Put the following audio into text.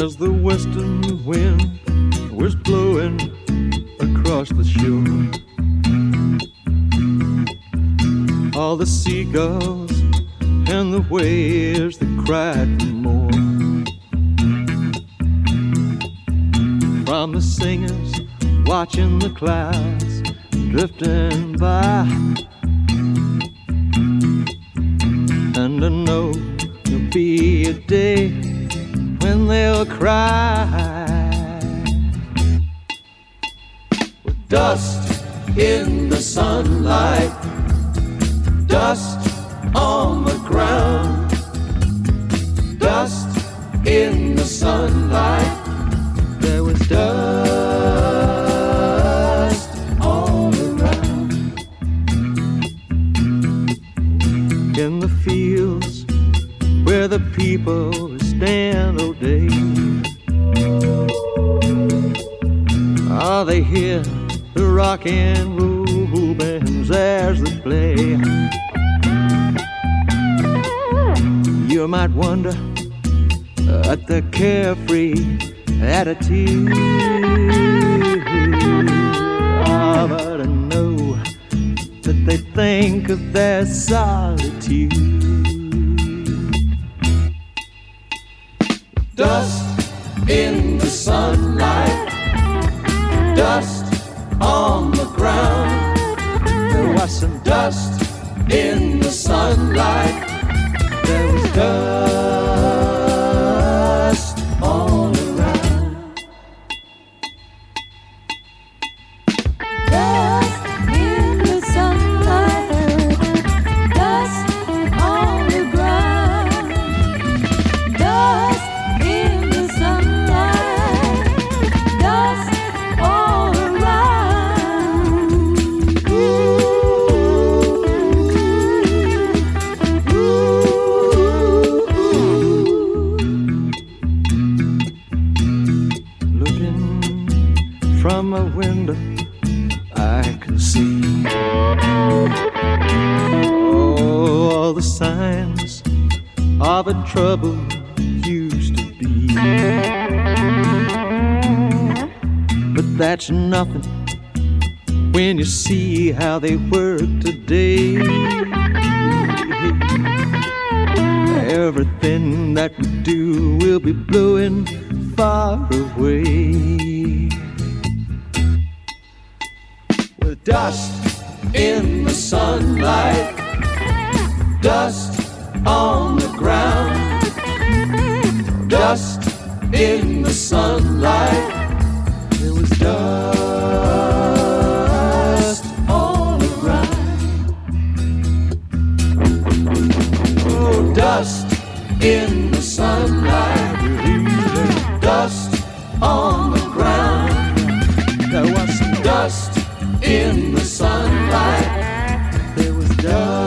as the western wind was blowing across the shore. All the seagulls and the waves that cried for more. From the singers watching the clouds drifting by. And I know there'll be a day when they'll cry. With dust in the sunlight, dust on the ground, dust in the sunlight. There was dust all around. In the fields where the people stand all day, they hear the rock and roll bands as they play. You might wonder at the carefree attitude, but I know that they think of their solitude. Dust in the sunlight, dust on the ground. There was some dust in the sunlight. There was dust all around. Dust in the sunlight, dust on the ground. Dust in the sunlight, dust all around. Looking from a window, I can see all the signs of a trouble used to be. But that's nothing when you see how they work today. Everything that we do will be blowing far away. With dust in the sunlight, dust on the ground, dust in the sunlight. There was dust all around. Oh, dust in the sunlight, dust on the ground. There was some dust in the sunlight. There was dust.